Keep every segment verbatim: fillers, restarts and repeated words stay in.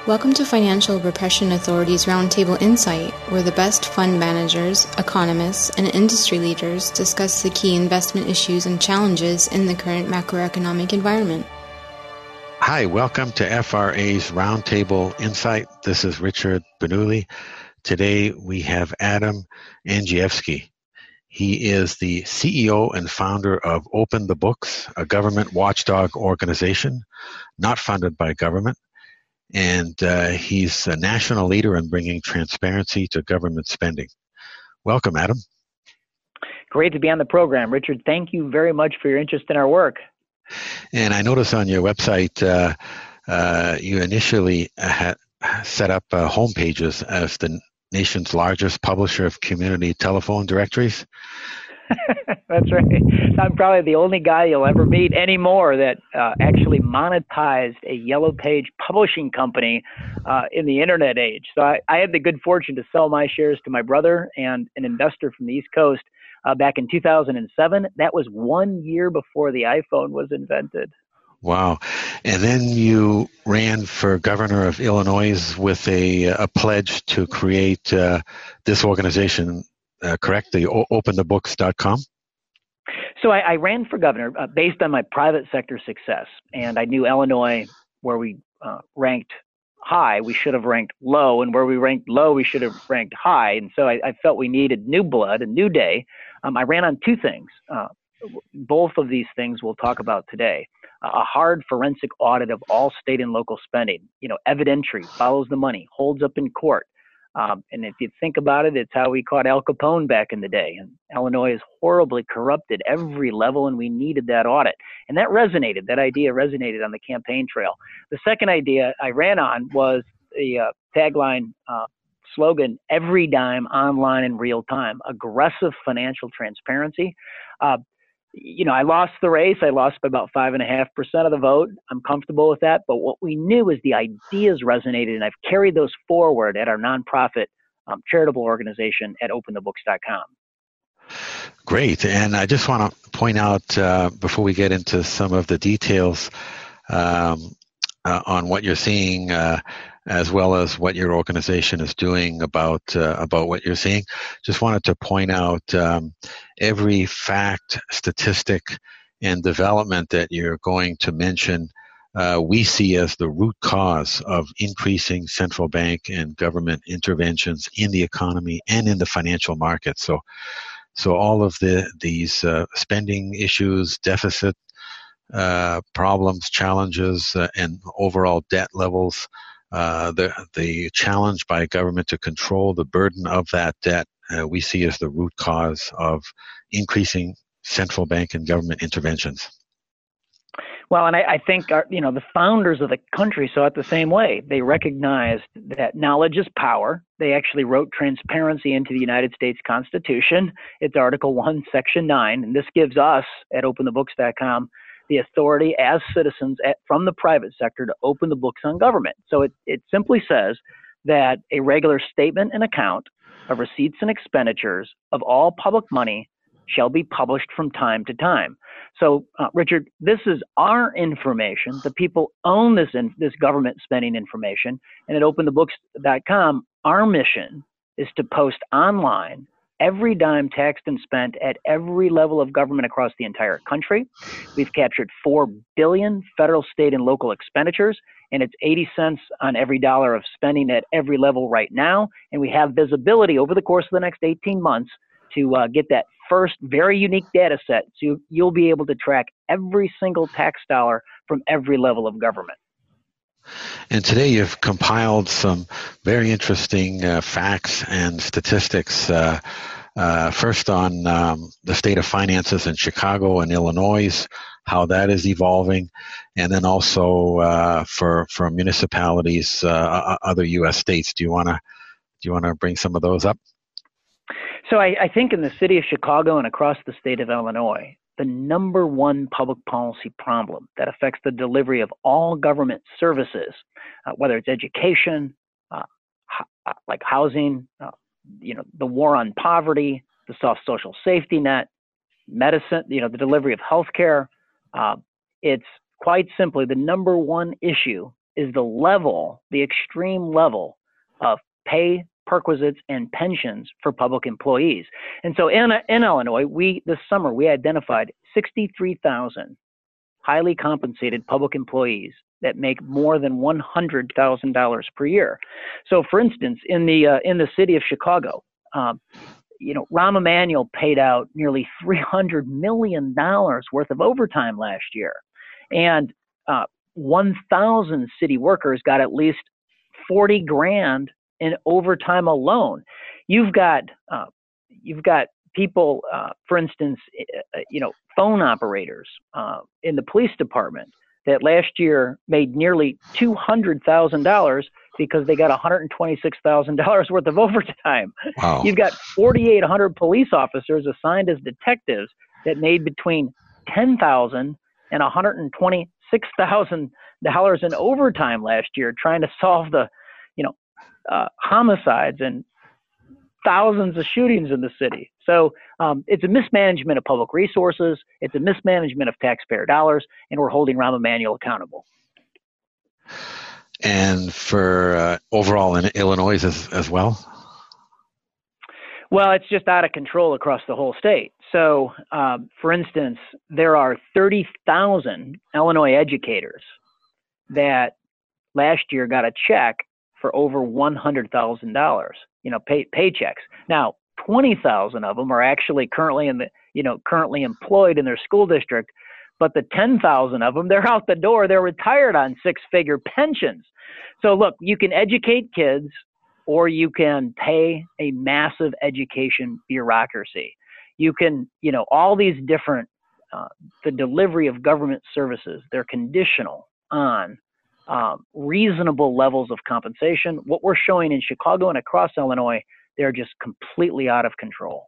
Welcome to Financial Repression Authority's Roundtable Insight, where the best fund managers, economists, and industry leaders discuss the key investment issues and challenges in the current macroeconomic environment. Hi, welcome to F R A's Roundtable Insight. This is Richard Bernoulli. Today we have Adam Andrzejewski. He is the C E O and founder of Open the Books, a government watchdog organization not funded by government. And uh, he's a national leader in bringing transparency to government spending. Welcome, Adam. Great to be on the program. Richard, thank you very much for your interest in our work. And I noticed on your website, uh, uh, you initially had set up uh, home pages as the nation's largest publisher of community telephone directories. That's right. I'm probably the only guy you'll ever meet anymore that uh, actually monetized a yellow page publishing company uh, in the internet age. So I, I had the good fortune to sell my shares to my brother and an investor from the East Coast uh, back in two thousand seven. That was one year before the iPhone was invented. Wow. And then you ran for governor of Illinois with a, a pledge to create uh, this organization. Uh, correct, the o- open the books dot com? So I, I ran for governor uh, based on my private sector success. And I knew Illinois, where we uh, ranked high, we should have ranked low. And where we ranked low, we should have ranked high. And so I, I felt we needed new blood, a new day. Um, I ran on two things. Uh, both of these things we'll talk about today. Uh, a hard forensic audit of all state and local spending. You know, evidentiary, follows the money, holds up in court. Um, and if you think about it, it's how we caught Al Capone back in the day. And Illinois is horribly corrupt at every level, and we needed that audit. And that resonated. That idea resonated on the campaign trail. The second idea I ran on was the uh, tagline uh, slogan, every dime online in real time, aggressive financial transparency. Uh, You know, I lost the race. I lost by about five and a half percent of the vote. I'm comfortable with that. But what we knew is the ideas resonated, and I've carried those forward at our nonprofit um, charitable organization at open the books dot com. Great. And I just want to point out uh, before we get into some of the details um, uh, on what you're seeing, uh, as well as what your organization is doing about uh, about what you're seeing. Just wanted to point out um, every fact, statistic, and development that you're going to mention, uh, we see as the root cause of increasing central bank and government interventions in the economy and in the financial markets. So, so all of the these uh, spending issues, deficit uh, problems, challenges, uh, and overall debt levels. Uh, the the challenge by government to control the burden of that debt, uh, we see as the root cause of increasing central bank and government interventions. Well, and I, I think our, you know the founders of the country saw it the same way. They recognized that knowledge is power. They actually wrote transparency into the United States Constitution. It's Article One, Section Nine, and this gives us at open the books dot com the authority as citizens at, from the private sector to open the books on government. So it, it simply says that a regular statement and account of receipts and expenditures of all public money shall be published from time to time. So, uh, Richard, this is our information. The people own this in, this government spending information. And at open the books dot com, our mission is to post online every dime taxed and spent at every level of government across the entire country. We've captured four billion dollars federal, state, and local expenditures, and it's eighty cents on every dollar of spending at every level right now. And we have visibility over the course of the next eighteen months to uh, get that first very unique data set. So you'll be able to track every single tax dollar from every level of government. And today you've compiled some very interesting uh, facts and statistics, uh, uh, first on um, the state of finances in Chicago and Illinois, how that is evolving, and then also uh, for for municipalities, uh, other U S states. Do you want to do you want to bring some of those up? So I, I think in the city of Chicago and across the state of Illinois, the number one public policy problem that affects the delivery of all government services, uh, whether it's education, uh, ho- like housing, uh, you know, the war on poverty, the soft social safety net, medicine, you know, the delivery of healthcare. Uh, it's quite simply the number one issue is the level, the extreme level of pay, perquisites, and pensions for public employees. And so in, in Illinois, we this summer, we identified sixty-three thousand highly compensated public employees that make more than one hundred thousand dollars per year. So for instance, in the uh, in the city of Chicago, um, you know, Rahm Emanuel paid out nearly three hundred million dollars worth of overtime last year. And uh, one thousand city workers got at least forty grand in overtime alone. You've got, uh, you've got people, uh, for instance, uh, you know, phone operators uh, in the police department that last year made nearly two hundred thousand dollars because they got one hundred twenty-six thousand dollars worth of overtime. Wow. You've got forty-eight hundred police officers assigned as detectives that made between ten thousand dollars and one hundred twenty-six thousand dollars in overtime last year trying to solve the, you know, uh, homicides and thousands of shootings in the city. So um, it's a mismanagement of public resources. It's a mismanagement of taxpayer dollars, and we're holding Rahm Emanuel accountable. And for uh, overall in Illinois as, as well? Well, it's just out of control across the whole state. So, um, for instance, there are thirty thousand Illinois educators that last year got a check for over one hundred thousand dollars, you know, pay, paychecks. Now, twenty thousand of them are actually currently in the, you know, currently employed in their school district, but the ten thousand of them, they're out the door. They're retired on six-figure pensions. So look, you can educate kids or you can pay a massive education bureaucracy. You can, you know, all these different, uh, the delivery of government services, they're conditional on um, reasonable levels of compensation. What we're showing in Chicago and across Illinois, they're just completely out of control.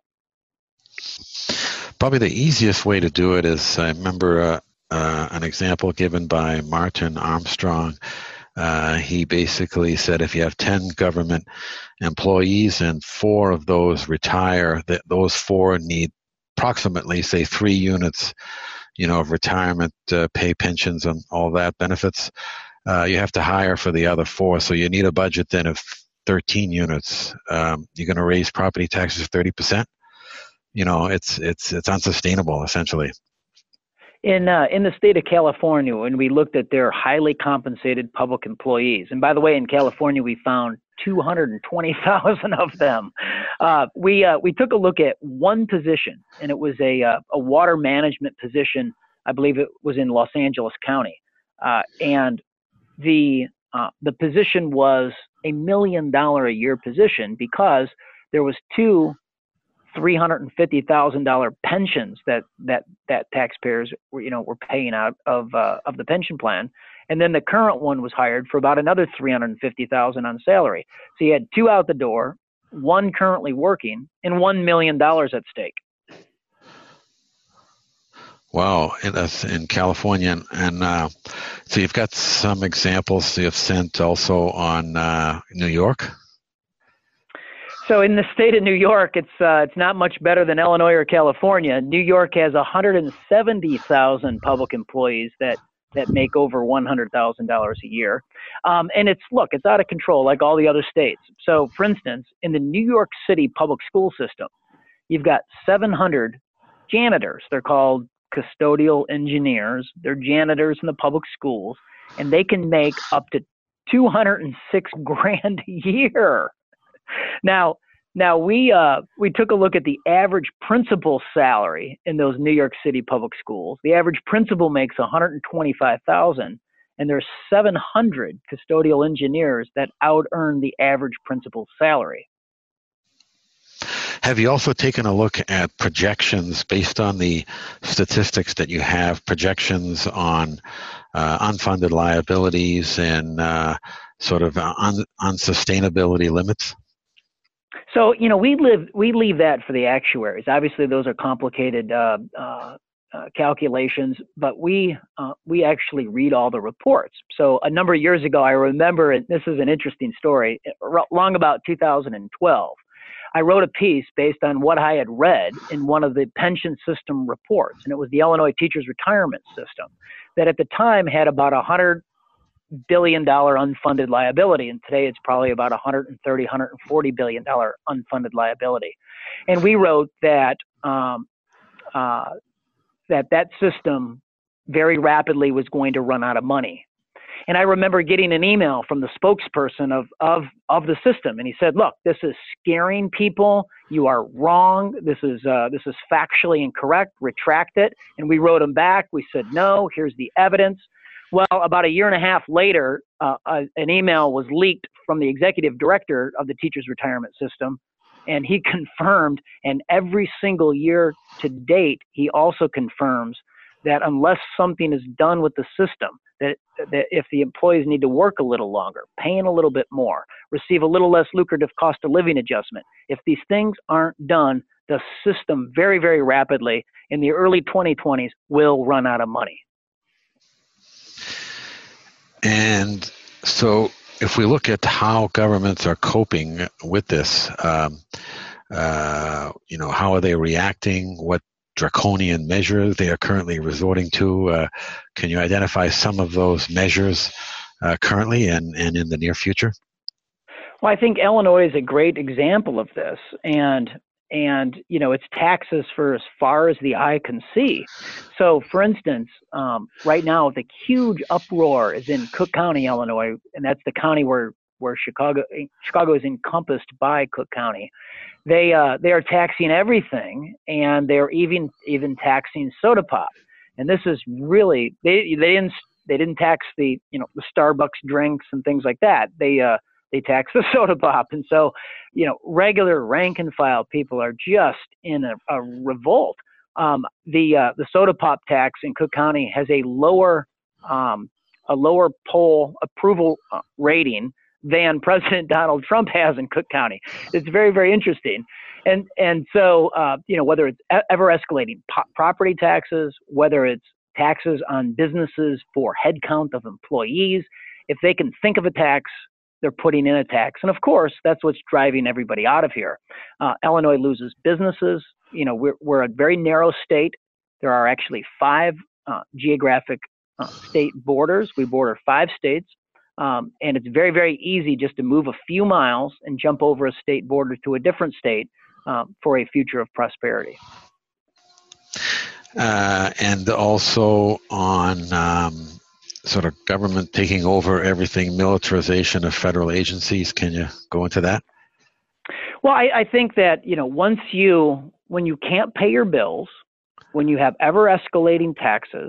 Probably the easiest way to do it is, I remember uh, uh, an example given by Martin Armstrong. Uh, he basically said if you have ten government employees and four of those retire, that those four need approximately, say, three units, you know, of retirement uh, pay, pensions, and all that benefits. Uh, you have to hire for the other four, so you need a budget then of thirteen units. Um, you're going to raise property taxes thirty percent. You know, it's it's it's unsustainable essentially. In uh, in the state of California, when we looked at their highly compensated public employees, and by the way, in California we found two hundred twenty thousand of them. Uh, we uh, we took a look at one position, and it was a uh, a water management position. I believe it was in Los Angeles County, uh, and the uh, the position was a million dollar a year position because there was two three hundred fifty thousand dollars pensions that, that, that taxpayers were, you know, were paying out of, uh, of the pension plan. And then the current one was hired for about another three hundred fifty thousand dollars on salary. So you had two out the door, one currently working, and one million dollars at stake. Wow, that's in California. And, and uh, so you've got some examples you've sent also on uh, New York? So in the state of New York, it's uh, it's not much better than Illinois or California. New York has one hundred seventy thousand public employees that, that make over one hundred thousand dollars a year. Um, and it's, look, it's out of control like all the other states. So for instance, in the New York City public school system, you've got seven hundred janitors. They're called custodial engineers. They're janitors in the public schools, and they can make up to two hundred six grand a year. Now, now we uh, we took a look at the average principal salary in those New York City public schools. The average principal makes one hundred twenty-five thousand dollars, and there's seven hundred custodial engineers that out earn the average principal's salary. Have you also taken a look at projections based on the statistics that you have, projections on uh, unfunded liabilities and uh, sort of un- unsustainability limits? So, you know, we live, we leave that for the actuaries. Obviously, those are complicated uh, uh, uh, calculations, but we uh, we actually read all the reports. So a number of years ago, I remember, and this is an interesting story, long about two thousand twelve, I wrote a piece based on what I had read in one of the pension system reports, and it was the Illinois Teachers Retirement System, that at the time had about one hundred billion dollar unfunded liability, and today it's probably about one hundred thirty, one hundred forty billion dollar unfunded liability. And we wrote that um, uh, that that system very rapidly was going to run out of money. And I remember getting an email from the spokesperson of, of, of the system. And he said, look, this is scaring people. You are wrong. This is, uh, this is factually incorrect. Retract it. And we wrote him back. We said, no, here's the evidence. Well, about a year and a half later, uh, uh, an email was leaked from the executive director of the teachers' retirement system. And he confirmed, and every single year to date, he also confirms that unless something is done with the system, that, that if the employees need to work a little longer, paying a little bit more, receive a little less lucrative cost of living adjustment, if these things aren't done, the system very, very rapidly in the early twenty twenties will run out of money. And so if we look at how governments are coping with this, um, uh, you know, how are they reacting? What draconian measures they are currently resorting to? Uh, can you identify some of those measures uh, currently and, and in the near future? Well, I think Illinois is a great example of this, and and you know, it's taxes for as far as the eye can see. So, for instance, um, right now the huge uproar is in Cook County, Illinois, and that's the county where where Chicago Chicago is encompassed by Cook County. They uh, they are taxing everything, and they're even even taxing soda pop. And this is really they they didn't they didn't tax the you know the Starbucks drinks and things like that. They uh, they tax the soda pop, and so you know regular rank and file people are just in a, a revolt. Um, the uh, the soda pop tax in Cook County has a lower um, a lower poll approval uh, rating than President Donald Trump has in Cook County. It's very, very interesting. And and so, uh, you know, whether it's ever escalating po- property taxes, whether it's taxes on businesses for headcount of employees, if they can think of a tax, they're putting in a tax. And of course, that's what's driving everybody out of here. Uh, Illinois loses businesses. You know, we're, we're a very narrow state. There are actually five uh, geographic uh, state borders. We border five states. Um, and it's very, very easy just to move a few miles and jump over a state border to a different state um, for a future of prosperity. Uh, and also on um, sort of government taking over everything, militarization of federal agencies. Can you go into that? Well, I, I think that, you know, once you, when you can't pay your bills, when you have ever escalating taxes,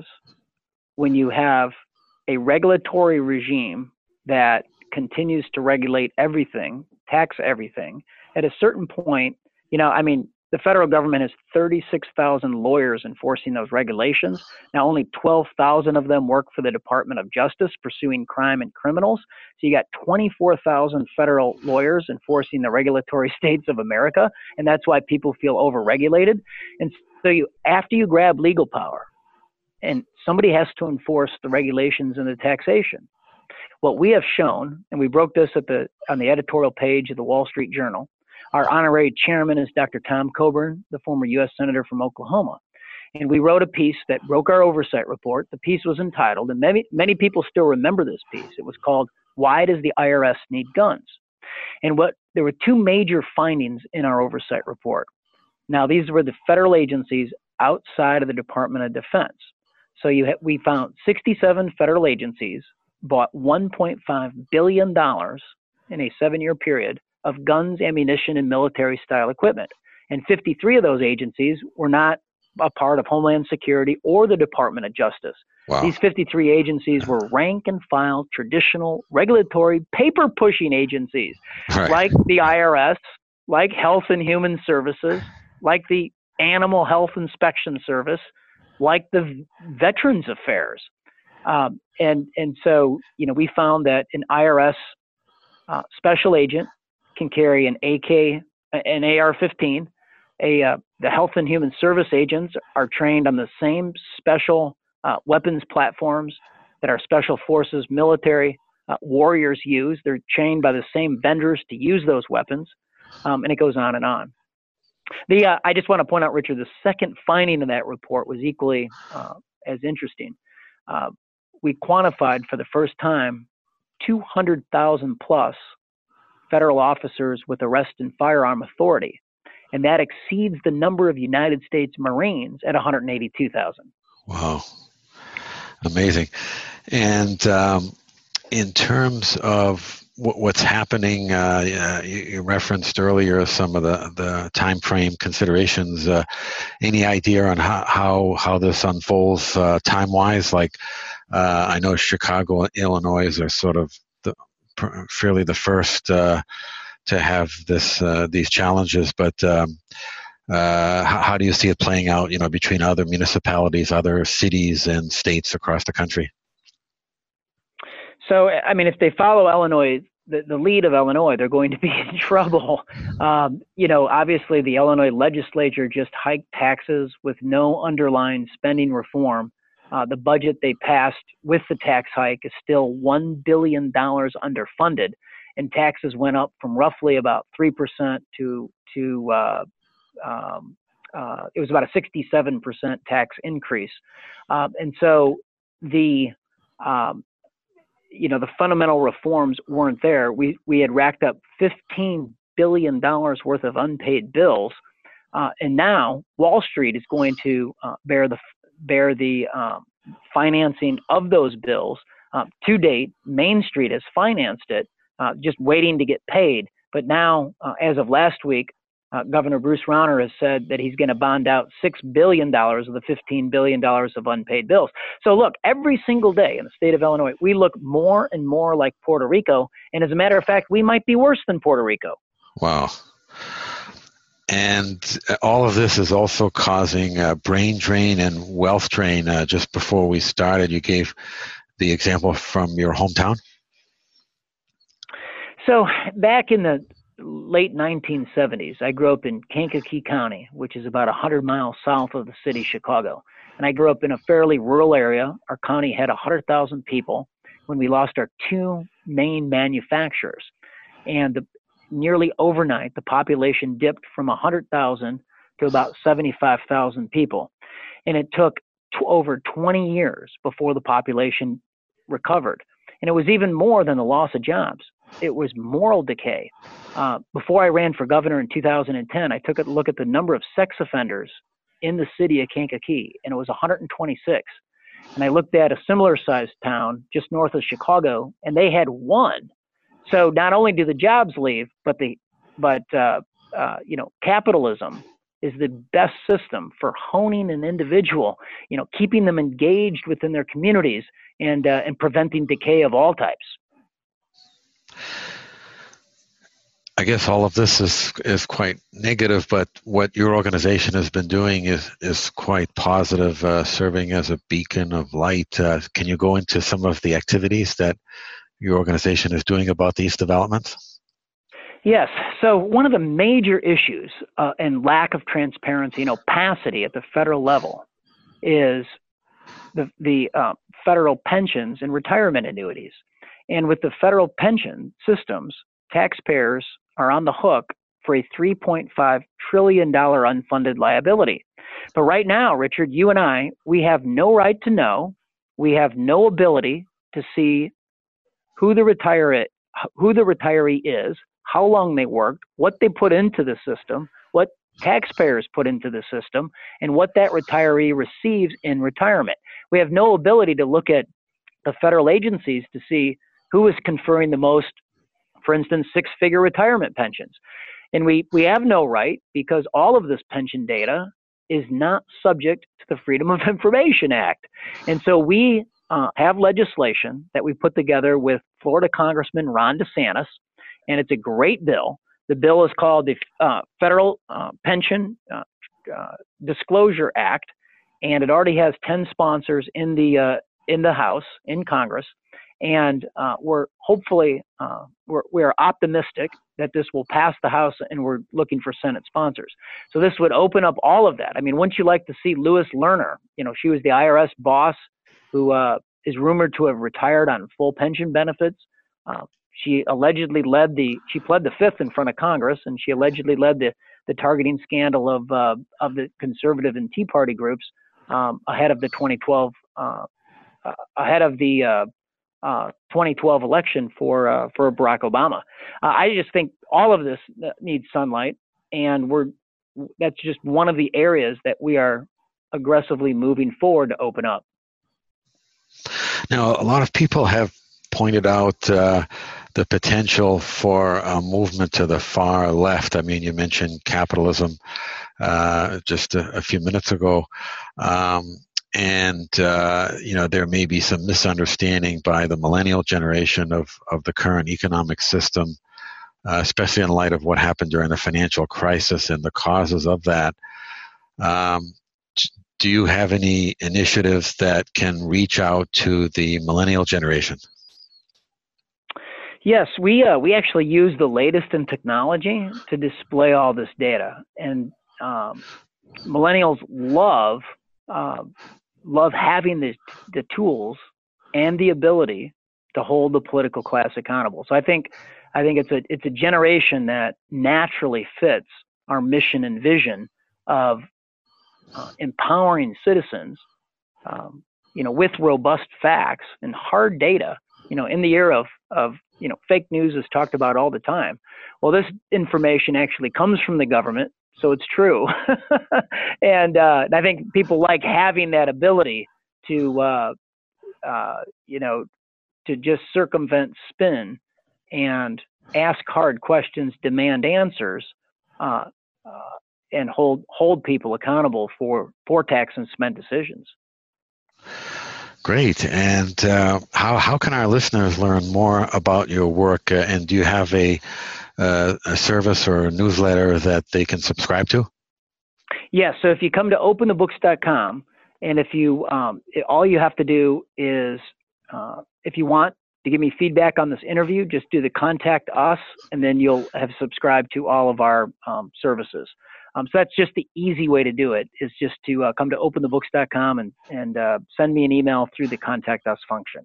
when you have a regulatory regime that continues to regulate everything, tax everything, at a certain point, you know, I mean, the federal government has thirty-six thousand lawyers enforcing those regulations. Now, only twelve thousand of them work for the Department of Justice pursuing crime and criminals. So you got twenty-four thousand federal lawyers enforcing the regulatory states of America, and that's why people feel overregulated. And so you, after you grab legal power, and somebody has to enforce the regulations and the taxation. What we have shown, and we broke this at the on the editorial page of the Wall Street Journal, our honorary chairman is Doctor Tom Coburn, the former U S Senator from Oklahoma. And we wrote a piece that broke our oversight report. The piece was entitled, and many, many people still remember this piece. It was called, Why Does the I R S Need Guns? And what there were two major findings in our oversight report. Now, these were the federal agencies outside of the Department of Defense. So you ha- we found sixty-seven federal agencies bought one point five billion dollars in a seven-year period of guns, ammunition, and military-style equipment. And fifty-three of those agencies were not a part of Homeland Security or the Department of Justice. Wow. These fifty-three agencies were rank-and-file, traditional, regulatory, paper-pushing agencies, right, like the I R S, like Health and Human Services, like the Animal Health Inspection Service, like the Veterans Affairs. Um, and, and so, you know, we found that an I R S uh, special agent can carry an A K, an A R fifteen. A, uh, the Health and Human Service agents are trained on the same special uh, weapons platforms that our special forces military uh, warriors use. They're trained by the same vendors to use those weapons, um, and it goes on and on. The uh, I just want to point out, Richard, the second finding of that report was equally uh, as interesting. Uh, we quantified for the first time two hundred thousand plus federal officers with arrest and firearm authority. And that exceeds the number of United States Marines at one hundred eighty-two thousand. Wow. Amazing. And um, in terms of w- what's happening, uh, you, you referenced earlier some of the, the time frame considerations. Uh, any idea on how, how, how this unfolds uh, time-wise? Like, uh, I know Chicago and Illinois are sort of the, fairly the first uh, to have this uh, these challenges, but um, uh, how, how do you see it playing out, you know, between other municipalities, other cities and states across the country? So, I mean, if they follow Illinois, the, the lead of Illinois, they're going to be in trouble. Um, you know, obviously the Illinois legislature just hiked taxes with no underlying spending reform. Uh, the budget they passed with the tax hike is still one billion dollars underfunded, and taxes went up from roughly about three percent to, to uh, um, uh, it was about a sixty-seven percent tax increase. Um, and so the, um, you know, the fundamental reforms weren't there. We, we had racked up fifteen billion dollars worth of unpaid bills. Uh, and now Wall Street is going to uh, bear the bear the um, financing of those bills. Uh, to date, Main Street has financed it, uh, just waiting to get paid. But now, uh, as of last week, uh, Governor Bruce Rauner has said that he's going to bond out six billion dollars of the fifteen billion dollars of unpaid bills. So look, every single day in the state of Illinois, we look more and more like Puerto Rico. And as a matter of fact, we might be worse than Puerto Rico. Wow. And all of this is also causing a brain drain and wealth drain. Uh, just before we started, you gave the example from your hometown. So back in the late nineteen seventies, I grew up in Kankakee County, which is about one hundred miles south of the city of Chicago. And I grew up in a fairly rural area. Our county had one hundred thousand people when we lost our two main manufacturers. And the nearly overnight, the population dipped from one hundred thousand to about seventy-five thousand people. And it took t- over twenty years before the population recovered. And it was even more than the loss of jobs. It was moral decay. Uh, before I ran for governor in two thousand ten, I took a look at the number of sex offenders in the city of Kankakee, and it was one hundred twenty-six. And I looked at a similar sized town just north of Chicago, and they had one. So not only do the jobs leave, but the, but uh, uh, you know, capitalism is the best system for honing an individual, you know, keeping them engaged within their communities and uh, and preventing decay of all types. I guess all of this is is quite negative, but what your organization has been doing is is quite positive, uh, serving as a beacon of light. Uh, can you go into some of the activities that your organization is doing about these developments? Yes. So one of the major issues uh, and lack of transparency and opacity at the federal level is the, the uh, federal pensions and retirement annuities. And with the federal pension systems, taxpayers are on the hook for a three point five trillion dollars unfunded liability. But right now, Richard, you and I, we have no right to know. We have no ability to see who the retiree, who the retiree is, how long they worked, what they put into the system, what taxpayers put into the system, and what that retiree receives in retirement. We have no ability to look at the federal agencies to see who is conferring the most, for instance, six-figure retirement pensions. And we, we have no right because all of this pension data is not subject to the Freedom of Information Act. And so we Uh, have legislation that we put together with Florida Congressman Ron DeSantis, and it's a great bill. The bill is called the uh, Federal uh, Pension uh, uh, Disclosure Act, and it already has ten sponsors in the uh, in the House, in Congress, and uh, we're hopefully uh, we're we're optimistic that this will pass the House, and we're looking for Senate sponsors. So this would open up all of that. I mean, wouldn't you like to see Lois Lerner? You know, she was the I R S boss who uh, is rumored to have retired on full pension benefits. Uh, she allegedly led the, she pled the fifth in front of Congress, and she allegedly led the, the targeting scandal of uh, of the conservative and Tea Party groups um, ahead of the twenty twelve uh, uh, ahead of the uh, uh, twenty twelve election for uh, for Barack Obama. Uh, I just think all of this needs sunlight, and we're that's just one of the areas that we are aggressively moving forward to open up. Now, a lot of people have pointed out uh, the potential for a movement to the far left. I mean, you mentioned capitalism uh, just a, a few minutes ago. Um, and, uh, you know, there may be some misunderstanding by the millennial generation of, of the current economic system, uh, especially in light of what happened during the financial crisis and the causes of that. Um, do you have any initiatives that can reach out to the millennial generation? Yes, we uh, we actually use the latest in technology to display all this data, and um, millennials love uh, love having the the tools and the ability to hold the political class accountable. So I think I think it's a it's a generation that naturally fits our mission and vision of uh, empowering citizens, um, you know, with robust facts and hard data. You know, in the era of of you know, fake news is talked about all the time. Well, this information actually comes from the government, so it's true. and uh, I think people like having that ability to, uh, uh, you know, to just circumvent spin and ask hard questions, demand answers, uh, uh, and hold hold people accountable for for tax and spend decisions. Great. And uh, how how can our listeners learn more about your work? Uh, and do you have a uh, a service or a newsletter that they can subscribe to? Yeah. So if you come to open the books dot com, and if you um, it, all you have to do is uh, if you want to give me feedback on this interview, just do the contact us, and then you'll have subscribed to all of our um, services. Um, so that's just the easy way to do it, is just to uh, come to open the books dot com and, and uh, send me an email through the contact us function.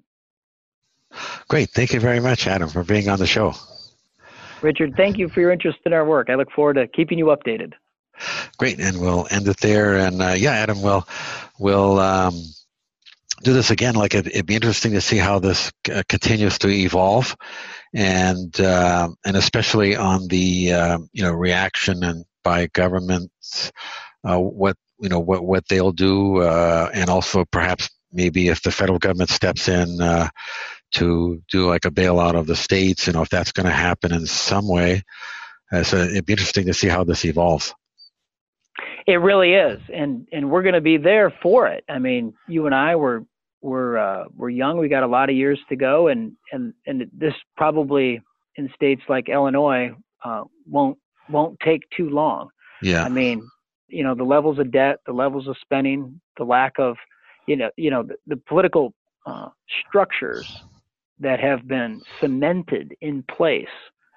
Great. Thank you very much, Adam, for being on the show. Richard, thank you for your interest in our work. I look forward to keeping you updated. Great. And we'll end it there. And uh, yeah, Adam, we'll, we'll um, do this again. Like it, it'd be interesting to see how this uh, continues to evolve, and uh, and especially on the uh, you know reaction and by governments, uh, what you know what what they'll do, uh, and also perhaps maybe if the federal government steps in uh, to do like a bailout of the states, you know, if that's going to happen in some way. Uh, so it'd be interesting to see how this evolves. It really is, and and we're going to be there for it. I mean, you and I were we're uh, we're young. We got a lot of years to go, and and and this probably in states like Illinois uh, won't. won't take too long. Yeah. I mean, you know, the levels of debt, the levels of spending, the lack of, you know, you know, the, the political uh, structures that have been cemented in place,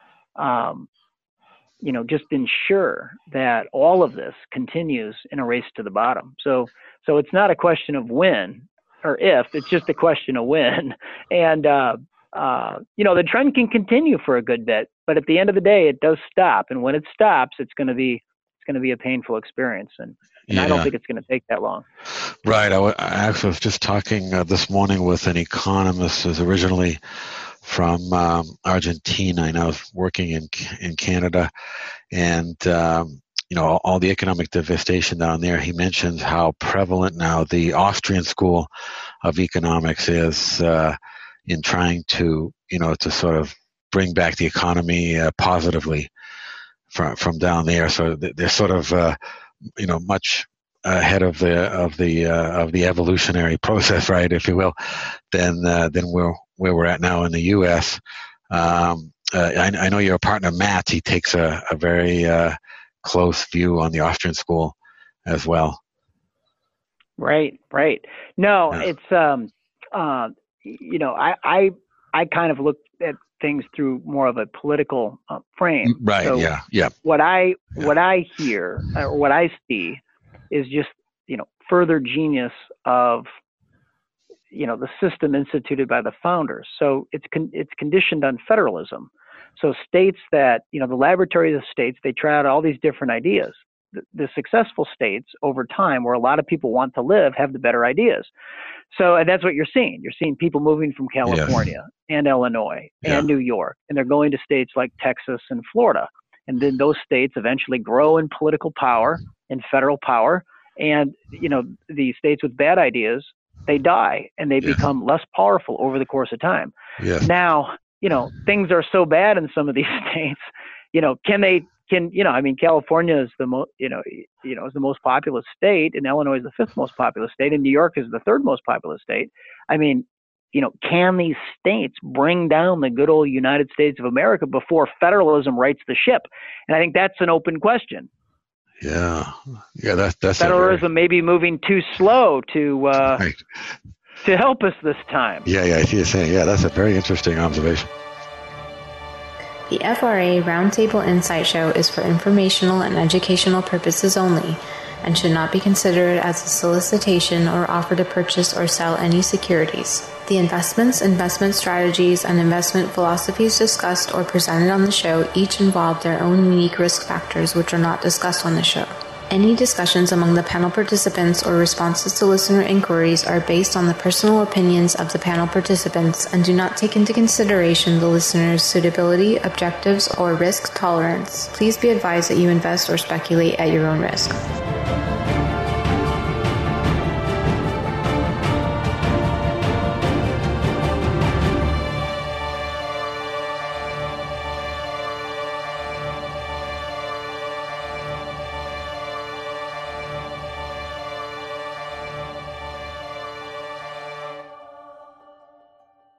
um, you know, just ensure that all of this continues in a race to the bottom. So, so it's not a question of when or if, it's just a question of when. And, uh, Uh, you know, the trend can continue for a good bit, but at the end of the day, it does stop. And when it stops, it's going to be it's going to be a painful experience. And, and yeah. I don't think it's going to take that long. Right. I, w- I actually was just talking uh, this morning with an economist who's originally from um, Argentina, and I was working in in Canada, and um, you know all, all the economic devastation down there. He mentions how prevalent now the Austrian school of economics is. Uh, in trying to, you know, to sort of bring back the economy uh, positively from from down there. So they're sort of, uh, you know, much ahead of the of the uh, of the evolutionary process, right, if you will, than uh, than where where we're at now in the U S. Um, uh, I, I know your partner Matt. He takes a, a very uh, close view on the Austrian school as well. Right, right. No, yeah. it's um. Uh, You know, I, I I kind of look at things through more of a political uh, frame. Right. So yeah. Yeah. What I yeah. what I hear or what I see is just, you know, further genius of, you know, the system instituted by the founders. So it's con- it's conditioned on federalism. So states that, you know, the laboratories of states, they try out all these different ideas. the, the successful states over time, where a lot of people want to live, have the better ideas. So and that's what you're seeing. You're seeing people moving from California yes. and Illinois yeah. and New York, and they're going to states like Texas and Florida. And then those states eventually grow in political power and federal power. And, you know, the states with bad ideas, they die and they yes. become less powerful over the course of time. Yes. Now, you know, things are so bad in some of these states, you know, can they, can, you know, I mean, California is the most, you know, you know, is the most populous state, and Illinois is the fifth most populous state, and New York is the third most populous state. I mean, you know, can these states bring down the good old United States of America before federalism rights the ship? And I think that's an open question. Yeah, yeah, that, that's federalism very... may be moving too slow to uh, right. to help us this time. Yeah, yeah, I see you saying. Yeah, that's a very interesting observation. The F R A Roundtable Insight Show is for informational and educational purposes only, and should not be considered as a solicitation or offer to purchase or sell any securities. The investments, investment strategies, and investment philosophies discussed or presented on the show each involve their own unique risk factors which are not discussed on the show. Any discussions among the panel participants or responses to listener inquiries are based on the personal opinions of the panel participants and do not take into consideration the listener's suitability, objectives, or risk tolerance. Please be advised that you invest or speculate at your own risk.